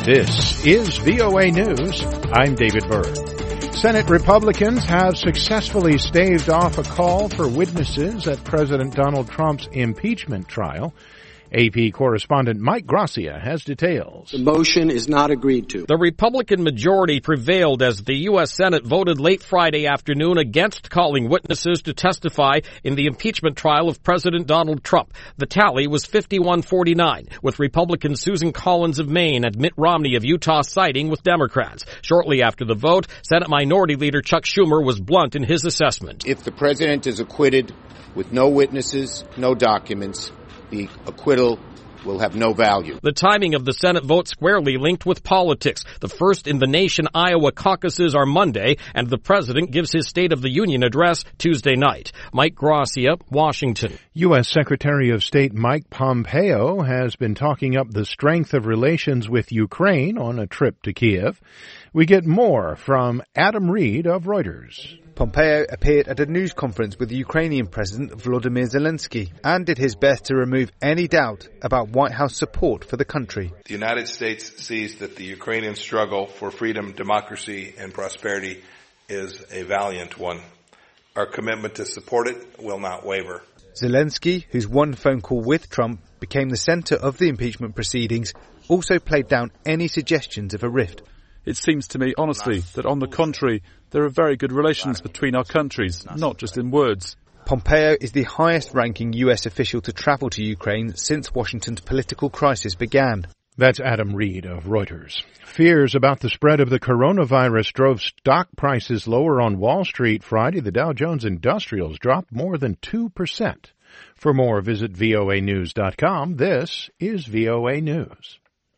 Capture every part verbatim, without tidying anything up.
This is V O A News. I'm David Byrd. Senate Republicans have successfully staved off a call for witnesses at President Donald Trump's impeachment trial. A P correspondent Mike Gracia has details. The motion is not agreed to. The Republican majority prevailed as the U S. Senate voted late Friday afternoon against calling witnesses to testify in the impeachment trial of President Donald Trump. The tally was fifty-one forty-nine, with Republican Susan Collins of Maine and Mitt Romney of Utah siding with Democrats. Shortly after the vote, Senate Minority Leader Chuck Schumer was blunt in his assessment. If the president is acquitted with no witnesses, no documents, the acquittal will have no value. The timing of the Senate vote squarely linked with politics. The first in the nation Iowa caucuses are Monday, and the president gives his State of the Union address Tuesday night. Mike Gracia, Washington. U S. Secretary of State Mike Pompeo has been talking up the strength of relations with Ukraine on a trip to Kiev. We get more from Adam Reed of Reuters. Pompeo appeared at a news conference with the Ukrainian President Volodymyr Zelensky and did his best to remove any doubt about White House support for the country. The United States sees that the Ukrainian struggle for freedom, democracy, and prosperity is a valiant one. Our commitment to support it will not waver. Zelensky, whose one phone call with Trump became the center of the impeachment proceedings, also played down any suggestions of a rift. It seems to me, honestly, that on the contrary, there are very good relations between our countries, not just in words. Pompeo is the highest-ranking U S official to travel to Ukraine since Washington's political crisis began. That's Adam Reed of Reuters. Fears about the spread of the coronavirus drove stock prices lower on Wall Street Friday. The Dow Jones Industrials dropped more than two percent. For more, visit V O A news dot com. This is V O A News.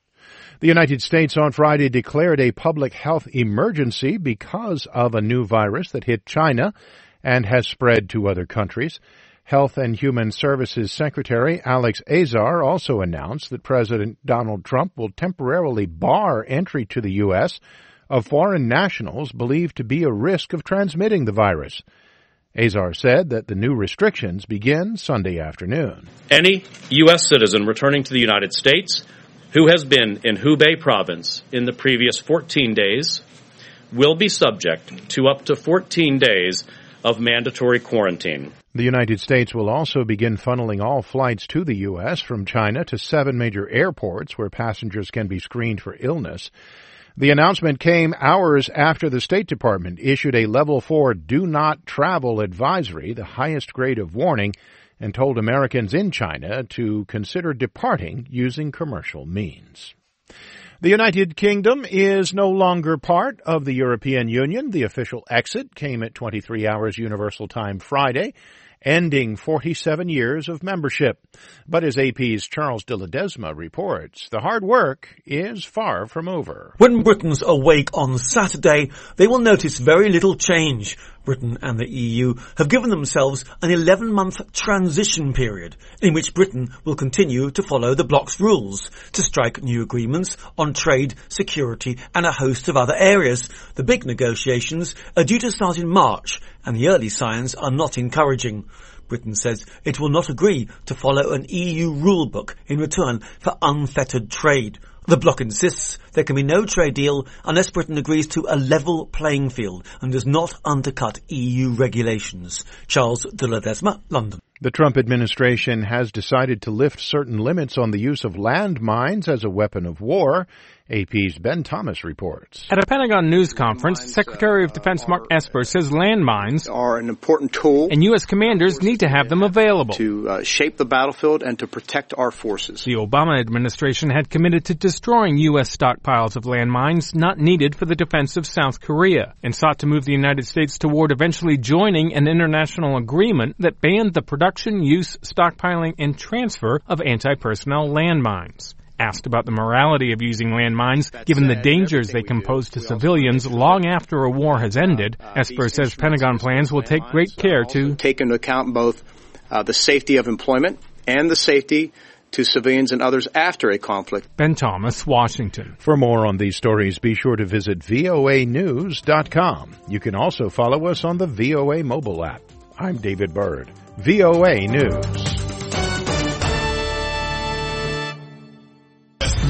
The United States on Friday declared a public health emergency because of a new virus that hit China and has spread to other countries. Health and Human Services Secretary Alex Azar also announced that President Donald Trump will temporarily bar entry to the U S of foreign nationals believed to be a risk of transmitting the virus. Azar said that the new restrictions begin Sunday afternoon. Any U S citizen returning to the United States who has been in Hubei province in the previous fourteen days will be subject to up to fourteen days of mandatory quarantine. The United States will also begin funneling all flights to the U S from China to seven major airports where passengers can be screened for illness. The announcement came hours after the State Department issued a level four do not travel advisory, the highest grade of warning, and told Americans in China to consider departing using commercial means. The United Kingdom is no longer part of the European Union. The official exit came at twenty-three hours Universal Time Friday, ending forty-seven years of membership. But as A P's Charles de Ledesma reports, the hard work is far from over. When Britons awake on Saturday, they will notice very little change. Britain and the E U have given themselves an eleven-month transition period in which Britain will continue to follow the bloc's rules to strike new agreements on trade, security and a host of other areas. The big negotiations are due to start in March and the early signs are not encouraging. Britain says it will not agree to follow an E U rulebook in return for unfettered trade. The bloc insists there can be no trade deal unless Britain agrees to a level playing field and does not undercut E U regulations. Charles de Ledesma, London. The Trump administration has decided to lift certain limits on the use of landmines as a weapon of war. A P's Ben Thomas reports. At a Pentagon news conference, Secretary of Defense Mark Esper says landmines are an important tool, and U S commanders need to have them available to uh, shape the battlefield and to protect our forces. The Obama administration had committed to destroying U S stockpiles of landmines not needed for the defense of South Korea, and sought to move the United States toward eventually joining an international agreement that banned the production, use, stockpiling, and transfer of anti-personnel landmines. Asked about the morality of using landmines, given the dangers they can pose to civilians long after a war has ended, Esper says Pentagon plans will take great care to take into account both uh, the safety of employment and the safety to civilians and others after a conflict. Ben Thomas, Washington. For more on these stories, be sure to visit V O A news dot com. You can also follow us on the V O A mobile app. I'm David Byrd, V O A News.